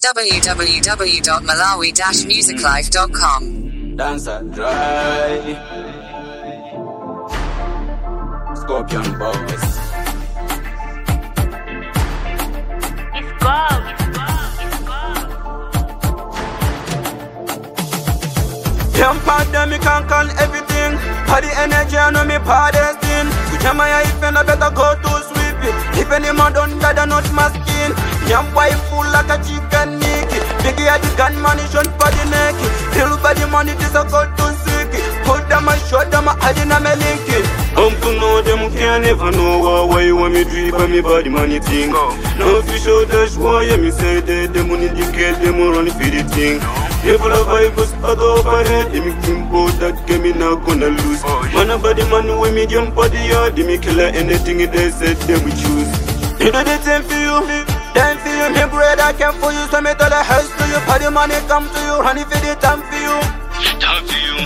www.malawi-musiclife.com. Dancer dry. Scorpion boys. It's gold. Young pandemic can call everything. For the energy I know me parties in. Which am I if I better go to sweep it. If any man don't gather not my skin. Young wife full like a chicken nicky. Biggie at the gun money shot for the neck. Little body money this a go to sick. Put them a shot them a hide in a me linky. To know them can't never know why you want me drip on me body money thing. No fish out dash why me say that them money indicate them run for the thing. People of vibes out of my head, they make think about that game me not gonna lose. Man about the man with me jump for the yard, they make killer anything they said they will choose. You know the time for you, time for you, me bread I can for you, so me tell the house to you, for the money come to you, honey for the time for you. Time for you.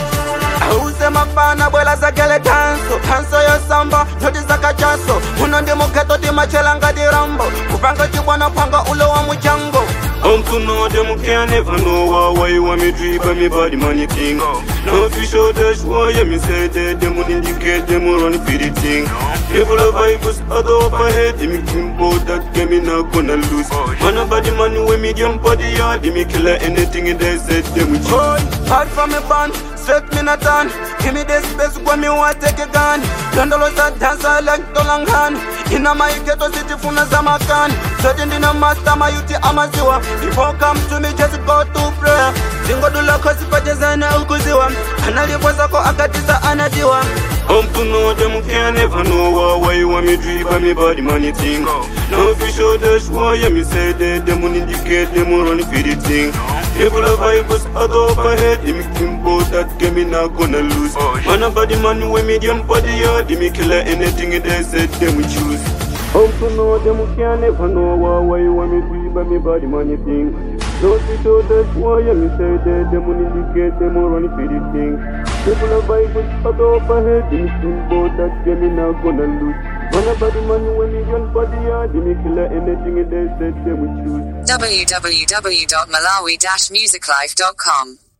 Who say my fan abuela za gele danso, danso yo samba, noti za kachaso. Uno ndi mugeto di machelanga di rambo, kupanga chibwana panga ulo wa mujango. To know them can't never know why you want me drip on me body money thing. No fish out dash why me say that them would indicate them run for the thing. People of vibes out of my head, they make think about that game me not gonna lose. Man about the money when me jump for the yard, they make killer anything they said them would choose. Hard from me band, straight me not on. Give me the space when me want take a gun. Don't lose that dancer like Tolangan. In a my ghetto city funa zamakan. Certain in a master my youth amaziwa. Before come to me just go to prayer. Singo do la kosi pajazana ukuziwa. Analipoza ko akatiza anadiwa. To know them can't never know why you want me drip on me body money thing. No fish out dash why me say that them would indicate them run for the thing. People of vibes out of my head, they make think about that game me not gonna lose. Man about the man with me jump for the yard, they make killer anything they said them we choose. To know them can't never know why you want me drip on me body money thing. No fish out dash why me say that them would indicate them run for the thing. People of vibes out of my head, they make think about that game me not gonna lose. Man about the man when me jump for the yard, they make killer anything they said them we choose. www.malawi-musiclife.com